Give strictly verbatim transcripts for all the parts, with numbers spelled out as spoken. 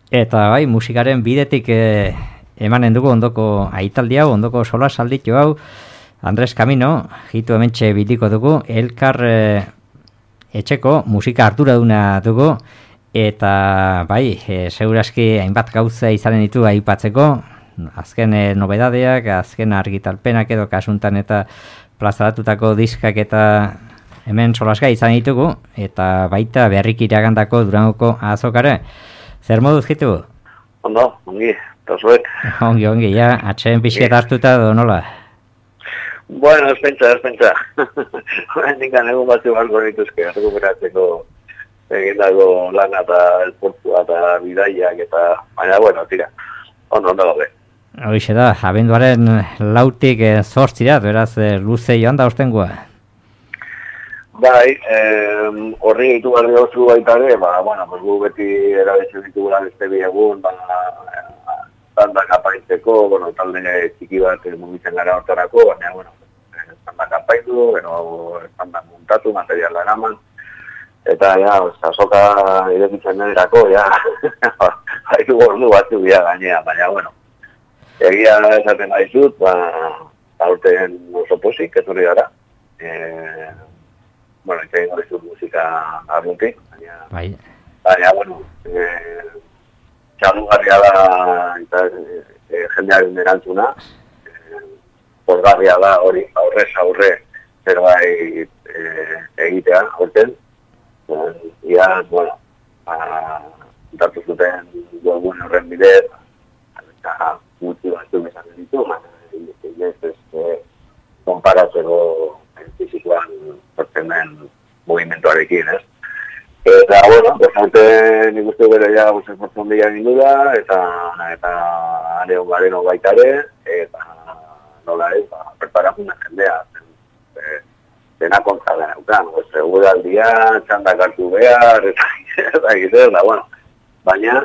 Eta bai, musikaren bidetik eh, emanen dugu ondoko aitaldi hau, ondoko sola salditu hau, Andres Camino, hitu hementxe biliko dugu, elkar eh, etxeko musika arduraduna dugu, eta bai, e, segurazki hainbat gauza izanen ditu aipatzeko, azken e, nobedadeak, azken argitalpenak edo kasuntan eta plazaratutako diskak eta hemen solasgai izan ditugu, eta baita berrik iragandako Durangoko azokare. Zer moduz gitu? Ondo, ongi, eta zuek. Ongi, ongi, ja, atxeen pixet hartuta do nola? Bueno, ez pentsa, ez pentsa. Hendikan egun batzu barko dituzke, rekuperatzeko egindako lana eta esportua eta bidaiak eta... Baina, bueno, tira, ondo, ondo gabe. Hoixe da, abenduaren lautik eh, zortzirat, beraz, eh, luze joan da ostengoa. Bai, eh, horri ditu barri hauzu baita ere, ba, bueno, pues gu beti erabetzen ditugula beste bi egun, ba, zandak apaintzeko, bueno, talde txiki bat mugitzen gara hortarako, baina, bueno, zandak apaindu, gero zandak muntatu, materiala eraman, eta, ja, azoka irekitzen nerako, ja, haitu gordu batzu bia gainea, baina, bueno, egia esaten gaizut, ba, aurten oso posik, ez hori gara, eh, bueno, eta egin dut musika arrutik, baina, bai. Baina, bueno, e, txalugarria da eta e, e, jendearen erantzuna, e, pozgarria da hori aurrez aurre zerbait e, egitea, horten, e, ia, bueno, datu zuten webgune horren bidez, eta gutxi batzu bezan ditu, baina, ez ez, konparatzeko fizikoan sortzen den movimentuarekin, ez? Eta, bueno, bastante nik uste bere ja guzen fortzon dira nindula, eta eta aneon gareno baitare, eta nola ez, ba, preparazuna jendea, e, dena kontra den eukan, seguraldia, txandak hartu behar, eta eta egiten, da, bueno, baina,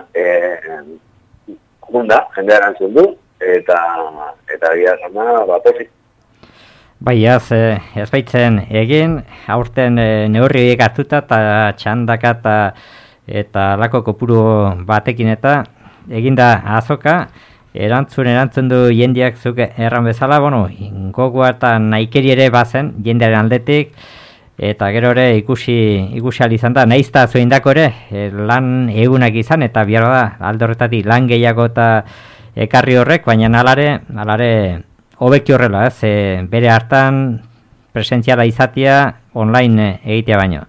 e, junda, jendea erantzun du, eta eta egia zama, ba, pozik. Bai, ez, ez baitzen egin, aurten e, neurri horiek hartuta eta txandaka eta eta lako kopuru batekin eta eginda azoka, erantzun erantzun du jendeak zuk erran bezala, bueno, gogoa eta nahikeri ere bazen jendearen aldetik, eta gero ere ikusi ikusi ahal izan da, nahiz eta zuindako ere, e, lan egunak izan, eta bihar da, alde horretatik lan gehiago eta ekarri horrek, baina alare, alare, hobeki horrela, ez, e, bere hartan presentziala izatea online egitea baino.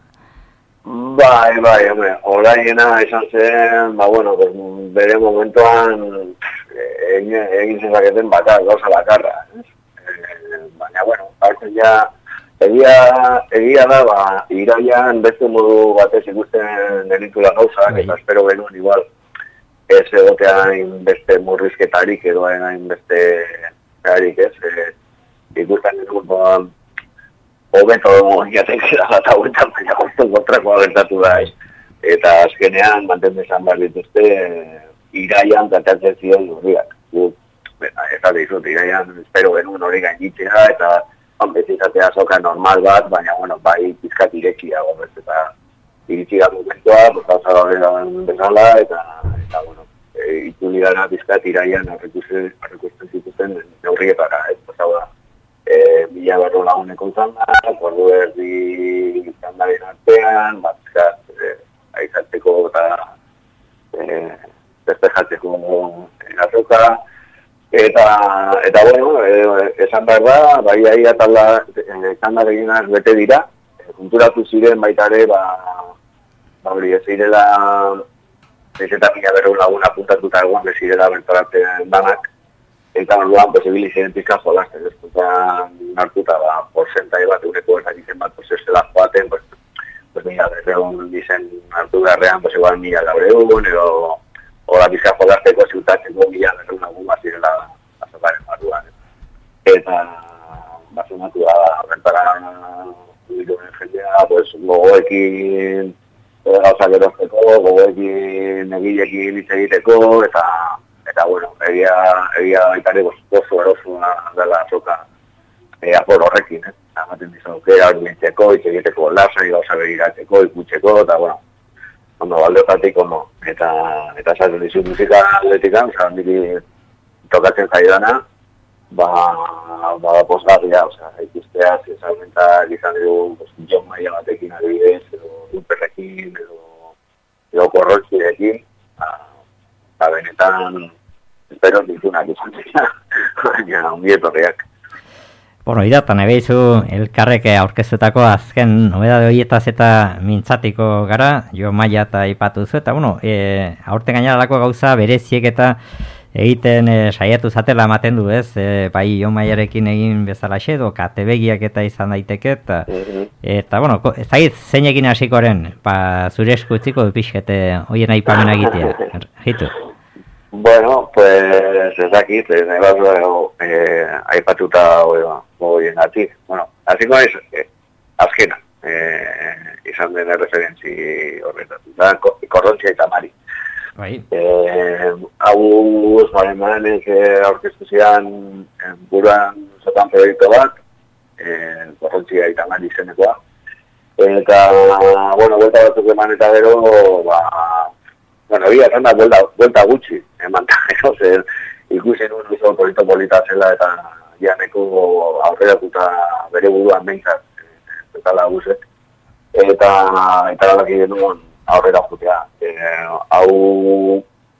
Bai, bai, hombre, orainena izan zen, ba, bueno, bere momentuan egin, egin zezaketen bakar, gauza bakarra, ez? E, baina, bueno, hartzen ja, egia, egia da, ba, iraian beste modu batez ikusten denitula gauzak, eta espero genuen igual, ez egotean beste murrizketarik edo hain beste harik, ez, e, ikusten dut, ba, hobeto jaten gara bat hauetan, baina guztun kontrakoa gertatu da, ez. Eta azkenean, manten bezan behar dituzte, e, iraian tratatzen zion urriak. Eta dizut, iraian, espero genuen hori gainitzea, eta bezitzatea azoka normal bat, baina, bueno, bai, pizkat irekia, gobez, eta iritsi da momentua, bostauza gaberan bezala, eta, eta, bueno, E, ituli gara bizkat iraian arrekusten zituzten neurrietara, ez? Hau da, e, mila berro laguneko zanda, ordu erdi zandaren artean, bat bizkat e, aizatzeko eta e, despejatzeko azoka, eta, eta bueno, e, esan behar da, bai ahi atalda zandar eginaz bete dira, e, konturatu ziren baitare, ba, ba hori ez zirela, ez eta mila berro lagun apuntatuta egon bezirela bertoratzen danak, eta orduan, pues, ebili ziren pizka jolazten, ez dutan hartuta, ba, porzentai bat, eureko ez dakitzen bat, pues, ez dela joaten, pues, pues, mila berreun dizen hartu beharrean, pues, igual mila laureun, edo, hola pizka jolazteko ziutatzeko mila berreun lagun bat zirela azokaren barruan. Eta, basumatu da, bertara, jendea, pues, gogoekin, gauzak erozteko, gogoekin egilekin hitz egiteko, eta, eta bueno, egia, egia baitare oso erosuna dela azoka e, apor horrekin, eh? Amaten dizu, aukera hori nintzeko, hitz egiteko lasai, gauza begiratzeko, ikutzeko, eta bueno, ondo, aldeotatik ondo, eta eta esaten dizu musika aldetikan, oza, niri tokatzen zaidana, ba, ba, posgarria, oza, ikustea, zezamentak izan dugu, pues, Jon Maia batekin adibidez, edo Luperrekin, edo, edo Korrotxirekin, ba, ba, benetan, espero ditunak izan dira, baina, ongietorriak. Bueno, idatan ebeizu elkarrek aurkeztutako azken nobedade horietaz eta mintzatiko gara, Jo Maia eta ipatu zu, eta bueno, e, aurten gaineralako gauza bereziek eta egiten e, saiatu zatela ematen du, ez? E, bai Jo Maiarekin egin bezalaxe edo katebegiak eta izan daiteke, eta, eta bueno, ez dakit zeinekin hasikoren, ba, zure esku utziko du pixkete hoien aipamena egitea, jitu. Bueno, pues ez dakit, nahi bat eh, aipatuta horien gati. Bueno, hasiko naiz, eh, azkena, eh, izan den referentzi horretatik, Korrontzia eta Mari. Bai. Eh, hau Osmaremanek eh, aurkeztu zian eh, buruan zotan proiektu bat, eh, Korrontzia eta Mari izenekoa. Eta, bueno, buelta batzuk eman eta gero, ba, bueno, bia, zanda, buelta, buelta gutxi, eman da, zer, ikusi nuen oso polito polita zela eta janeko aurrerakuta bere buruan behintzat, eta laguzek. Eta, eta lalaki genuen aurrera jutea. E, hau,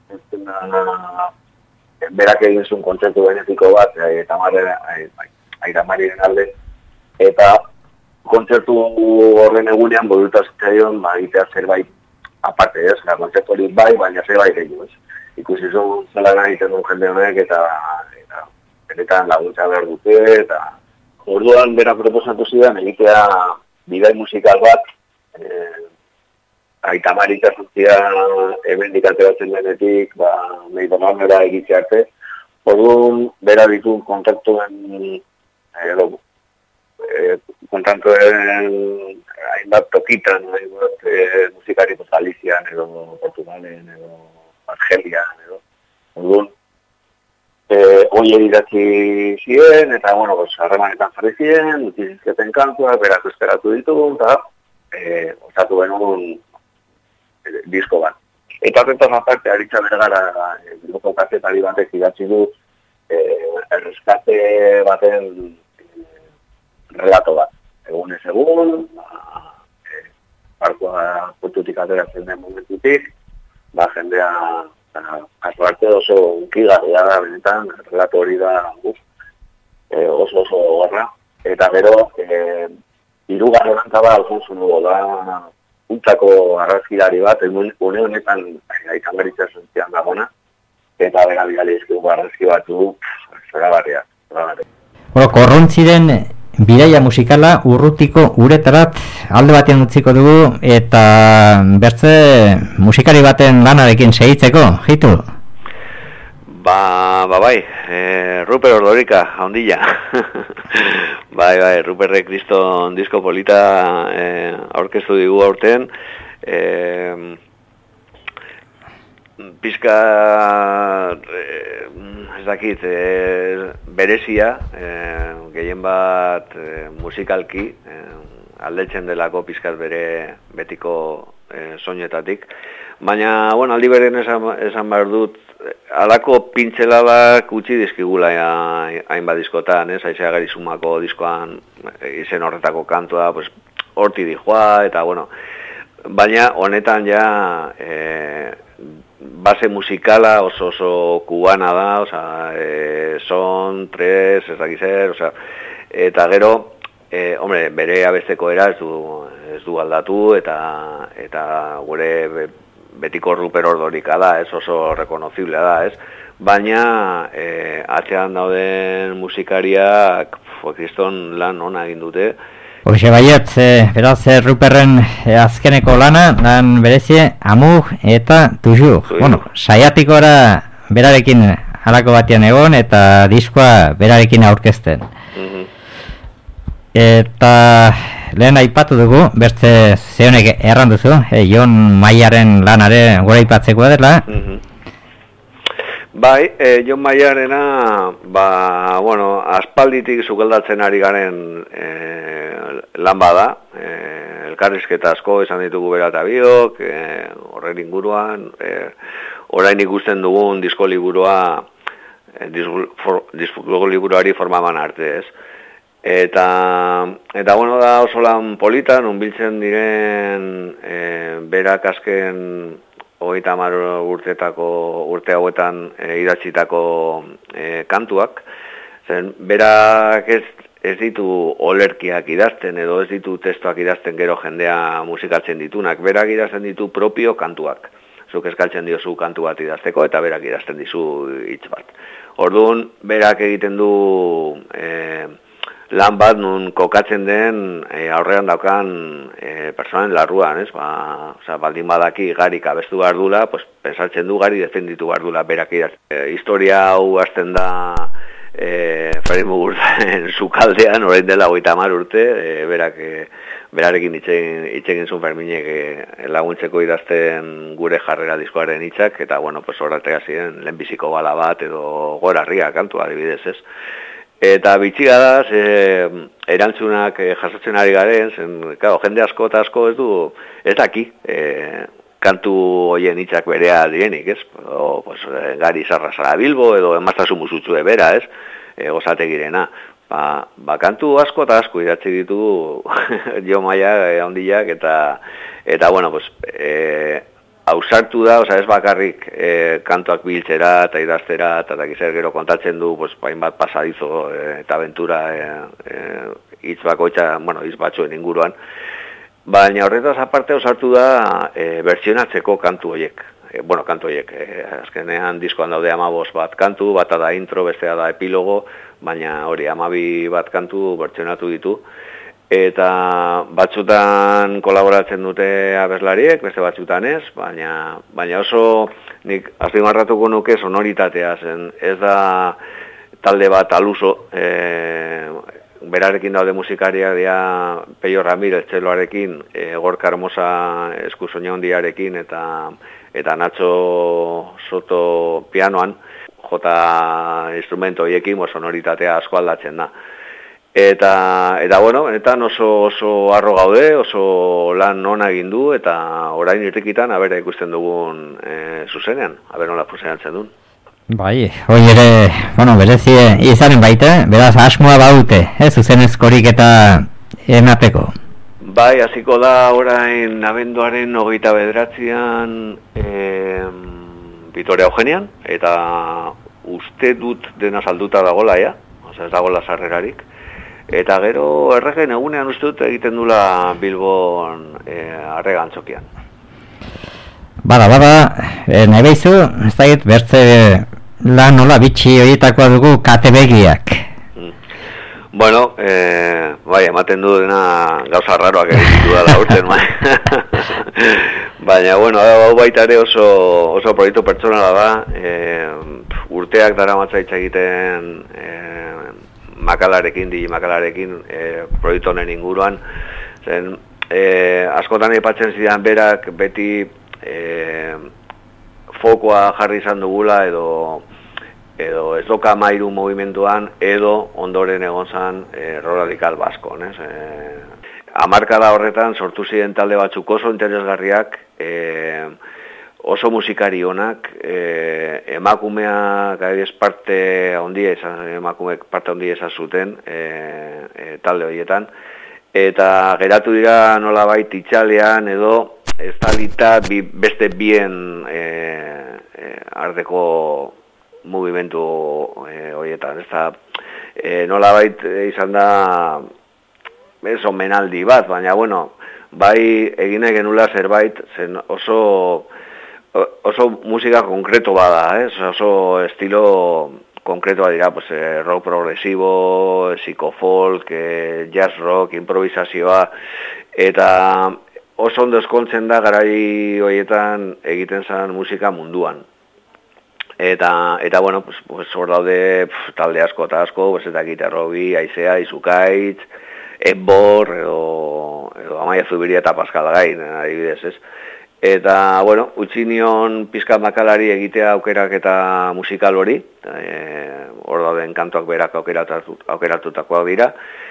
berak egin zuen kontzertu benetiko bat, eta Airamariren alde, eta kontzertu horren egunean boduta zitzaion, ba, egitea zerbait aparte, ez, la kontzertu hori bai, baina zerbait gehiago, ez. Ikusi zuen zela egiten duen jende honek, eta, eta benetan laguntza behar dute, eta orduan bera proposatu zidan egitea bidai musikal bat, eh, Aita Mari ikasuntzia hemendik ateratzen denetik, ba, Mediterraneora egitea arte. Orduan bera ditu kontaktuen, edo, eh, kontaktuen hainbat tokitan, hainbat eh, musikari pues, Galician, edo Portugalen, edo Argelian, edo. Orduan, eh, hoi idatzi ziren, eta, bueno, pues, harremanetan jarri ziren, utizizketen kantuak, berak esperatu ditugu, eta eh, osatu benun eh, disko bat. Eta horretaz aparte, Aritza Bergara, eh, biloko kazetari batek idatzi du, eh, erreskate baten eh, relato bat. Egunez egun, ba, eh, parkoa puntutik ateratzen den momentutik, ba, jendea asko arte oso unkigarria da benetan, relato hori da guz, e, oso oso gorra. Eta gero, e, hirugarren antaba Alfonso Nugo da puntako arrazkilari bat, une honetan Aitan Garitza zuntzian dagona, eta bera bidali izkigu arrazki batu, zora barria. Bueno, Korrontziren bidaia musikala urrutiko uretarat alde batean utziko dugu eta bertze musikari baten lanarekin segitzeko, jitu? Ba, ba bai, e, Ruper Ordorika, haundilla. bai, bai, Ruperre kriston disko polita e, aurkeztu digu aurten. E, pizka, e, ez dakit, e, berezia, e, gehien bat e, musikalki, e, aldetzen delako pizkat bere betiko e, soinetatik. Baina, bueno, aldi beren esan, esan behar dut, alako pintzelabak utzi dizkigula hainbat diskotan, ez? Aizea Garizumako diskoan izen horretako kantua, pues, horti dijoa, eta, bueno, baina honetan ja e, base musikala oso oso kubana da, osea, e, son, tres, ez dakiz zer, osea, eta gero, e, hombre, bere abesteko era ez du, ez du aldatu, eta, eta gure betiko Ruper Ordorika da, ez oso rekonoziblea da, ez? Baina, e, atzean dauden musikariak, kriston lan ona egin dute. Hoxe baiet, e, beraz, Ruperren e, azkeneko lana, lan berezie, Amug eta Tuju. Bueno, saiatikora berarekin halako batean egon, eta diskoa berarekin aurkezten. Mm-hmm. Eta lehen aipatu dugu, bertze zehonek erran duzu, e, Jon Maiaren lanare gora aipatzeko dela. Mm-hmm. Bai, e, Jon Maiarena, ba, bueno, aspalditik sukeldatzen ari garen e, lan bada, e, elkarrizketa asko esan ditugu bera eta biok, e, horren inguruan, e, orain ikusten dugun disko liburua, e, disko liburuari formaban arte, ez? Eta, eta bueno, da oso lan polita, non biltzen diren e, berak azken hogeita hamar urteetako urte hauetan e, idatzitako e, kantuak, zen berak ez, ez ditu olerkiak idazten edo ez ditu testoak idazten gero jendea musikatzen ditunak, berak idazten ditu propio kantuak. Zuk eskaltzen diozu kantu bat idazteko eta berak idazten dizu hitz bat. Orduan, berak egiten du e, lan bat nun kokatzen den e, aurrean daukan e, personen larruan, ez? Ba, oza, baldin badaki garik abestu behar dula, pues, pensatzen du gari defenditu behar dula berak idazten. E, historia hau hasten da e, Freddy Mugurtzaren sukaldean, orain dela hogeita hamar urte, e, berak e, berarekin hitz zuen Ferminek e, laguntzeko idazten gure jarrera diskoaren hitzak, eta bueno, pues horretega ziren lehenbiziko bala bat edo gorarria kantu adibidez, ez? Eta bitxiga da, ze, erantzunak e, jasotzen ari garen, zen, claro, jende asko eta asko ez du, ez daki, e, kantu hoien hitzak berea direnik, ez? O, pues, gari zarra zara Bilbo edo emaztasun musutzue bera, ez? E, gozategirena. Ba, ba, kantu asko eta asko idatzi ditu jo maia e, handiak eta, eta bueno, pues, e, ausartu da, oza, ez bakarrik e, kantuak biltzera eta idaztera eta dakizer gero kontatzen du, pues, bain bat pasadizo e, eta aventura e, e, hitz bakoitza, bueno, hitz batzuen inguruan, baina horretaz aparte ausartu da e, bertsionatzeko kantu horiek. E, bueno, kantu horiek, e, azkenean diskoan daude hamabost bat kantu, bata da intro, bestea da epilogo, baina hori hamabi bat kantu bertsionatu ditu. Eta batzutan kolaboratzen dute abeslariek, beste batzutan ez, baina, baina oso nik azpimarratuko nuke sonoritatea zen, ez da talde bat aluso, e, berarekin daude musikariak dira Peio Ramirez txeloarekin, e, Gorka Hermosa eskusoina hondiarekin eta, eta Nacho Soto pianoan, jota instrumento horiekin sonoritatea asko aldatzen da. Eta, eta bueno, benetan oso, oso arro gaude, oso lan ona egin du, eta orain irrikitan, abera ikusten dugun e, zuzenean, abera nola funtzionatzen duen. Bai, hoi ere, bueno, berezi izanen baita, beraz asmoa baute, eh, zuzenezkorik eta emateko. Bai, hasiko da orain abenduaren hogeita bederatzian e, Vitoria Eugenian, eta uste dut dena salduta dagola, ja, oza, ez dagola sarrerarik. Eta gero erregen egunean uste dut egiten dula Bilbon e, arrega antzokian. Bada, bada, e, nahi behizu, ez da hit, bertze lan nola bitxi horietakoa dugu katebegiak. Mm. Bueno, e, bai, ematen du dena gauza raroak egin du dela urten, bai. Baina, bueno, hau baita ere oso, oso proiektu pertsonala da, e, urteak dara matza hitz egiten e, makalarekin, digi makalarekin, e, proiektu honen inguruan, zen, e, askotan aipatzen zidan berak beti e, fokoa jarri izan dugula edo edo ez doka mairu movimentuan edo ondoren egon zan e, Radical Basko, ez? E, hamarkada horretan sortu ziren talde batzuk oso interesgarriak, e, oso musikari onak, e, emakumeak adibidez parte handia izan, emakumeek parte handia izan zuten e, e, talde horietan, eta geratu dira nolabait itxalean edo ez talita bi, beste bien e, e, ardeko mugimendu e, horietan, ez da e, nolabait izan da ez omenaldi bat, baina bueno, bai egin nahi genula zerbait, zen oso oso musika konkreto bada, eh? Oso estilo konkretoa dira, pues, eh, rock progresibo, psikofolk, eh, jazz rock, improvisazioa, eta oso ondo eskontzen da garai horietan egiten zen musika munduan. Eta, eta bueno, pues, pues, hor daude pf, talde asko eta asko, pues, eta gitarrobi, Aizea, Izukaitz, Ebor, edo, edo Amaia Zubiria eta Pascal Gain, adibidez, ez? Eta, bueno, utzi nion pizka makalari egitea aukerak eta musikal hori, e, hor dauden kantuak berak aukeratutakoak dira.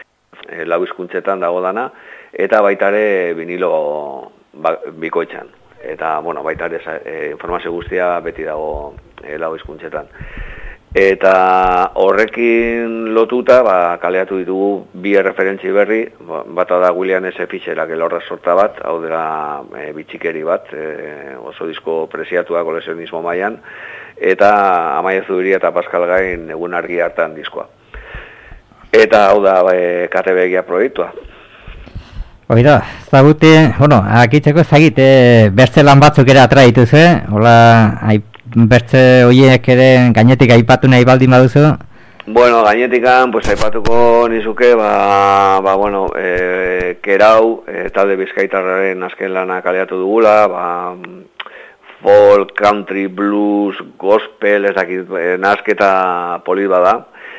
e, lau hizkuntzetan dago dana, eta baita ere vinilo ba, bikoitzan. Eta, bueno, baita ere e, informazio guztia beti dago e, lau hizkuntzetan. Eta horrekin lotuta, ba, kaleatu ditugu bi referentzi berri, bata da William S. Fisherak elorra sorta bat, hau dela e, bitxikeri bat, e, oso disko preziatua kolekzionismo mailan, eta Amaia Zubiri eta Pascal Gain egun argi hartan diskoa. Eta hau da e, K T B egia proiektua. Oida, zagute, bueno, akitzeko zagit, e, bertze lan batzuk ere atra dituz, eh? Hola, bertze horiek ere gainetik aipatu nahi baldin baduzu? Bueno, gainetikan, pues aipatuko nizuke, ba, ba bueno, e, Kerau, e, talde bizkaitarraren azken lana kaleatu dugula, ba, folk, country, blues, gospel, ez dakit, e, nazketa polit bada,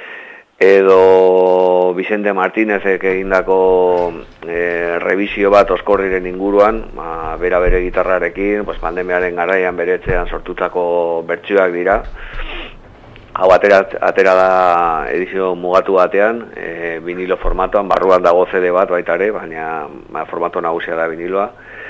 edo Vicente Martínezek egindako e, revisio bat oskorriren inguruan, ba, bera bere gitarrarekin, pues, pandemiaren garaian bere etxean sortutako bertsioak dira. Hau atera, atera da edizio mugatu batean, e, vinilo formatoan, barruan dago C D bat baita ere, baina ba, formato nagusia da viniloa.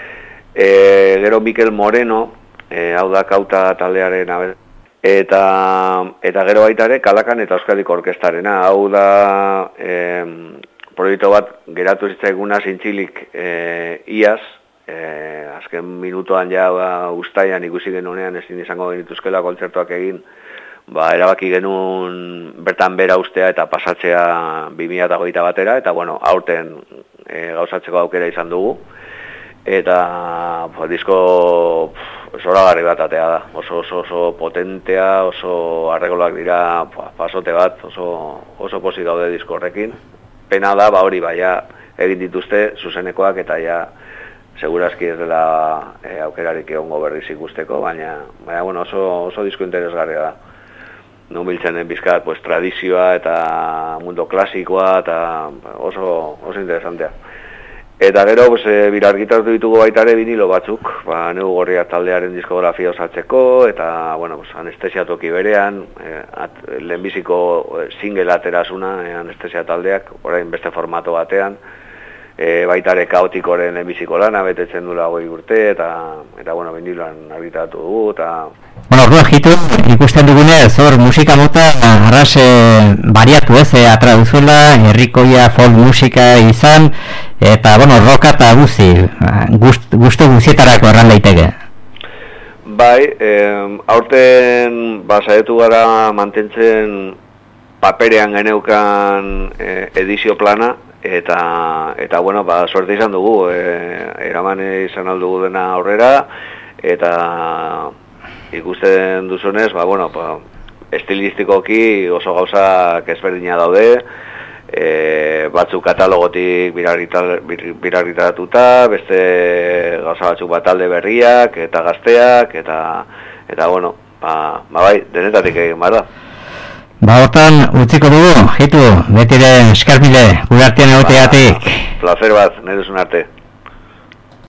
E, gero Mikel Moreno, e, hau da Kauta taldearen abel, eta, eta gero baita ere Kalakan eta Euskadiko Orkestarena, hau da e, proiektu bat geratu zitzaiguna zintzilik e, iaz, e, azken minutoan ja ba, ustaian ikusi genunean ezin izango genituzkela kontzertuak egin, ba, erabaki genuen bertan bera ustea eta pasatzea bi mila hogeita batera, eta bueno, aurten e, gauzatzeko aukera izan dugu. Eta pues, disko zoragarri bat atea da, oso, oso, oso potentea, oso arregolak dira pues, pasote bat, oso, oso pozik daude disko horrekin. Pena da, ba hori, baia egin dituzte zuzenekoak eta ja segurazki ez dela e, aukerarik egongo berriz ikusteko, baina, baina bueno, oso, oso disko interesgarria da. Non biltzen bizkat, pues, tradizioa eta mundo klasikoa eta oso, oso interesantea. Eta gero, pues, e, birargitartu ditugu baita ere vinilo batzuk, ba, Negu Gorria taldearen diskografia osatzeko, eta, bueno, pues, anestesia toki berean, e, at, lehenbiziko e, single aterazuna e, anestesia taldeak, orain beste formato batean, e, baita ere Kaotikoren lehenbiziko lana, betetzen dula goi urte, eta, eta bueno, viniloan argitaratu dugu, eta... Bueno, orduan jitu, ikusten dugunez, hor musika mota arras eh, bariatu ez, eh, atra duzuela, herrikoia folk musika izan, eta, bueno, roka eta guzi, gust, gustu guzietarako erran daiteke. Bai, eh, aurten basaetu gara mantentzen paperean geneukan eh, edizio plana, eta, eta bueno, ba, suerte izan dugu, eh, eraman izan aldugu dena aurrera, eta... ikusten duzunez, ba, bueno, ba, estilistikoki oso gauzak ezberdina daude, e, batzuk katalogotik birargitaratuta, beste gauza batzuk bat talde berriak eta gazteak, eta, eta bueno, ba, ba bai, denetatik egin behar da. Ba, hortan, utziko dugu, jitu, betire eskarmile, gure artean egoteatik. Ba, placer bat, nahi duzun arte.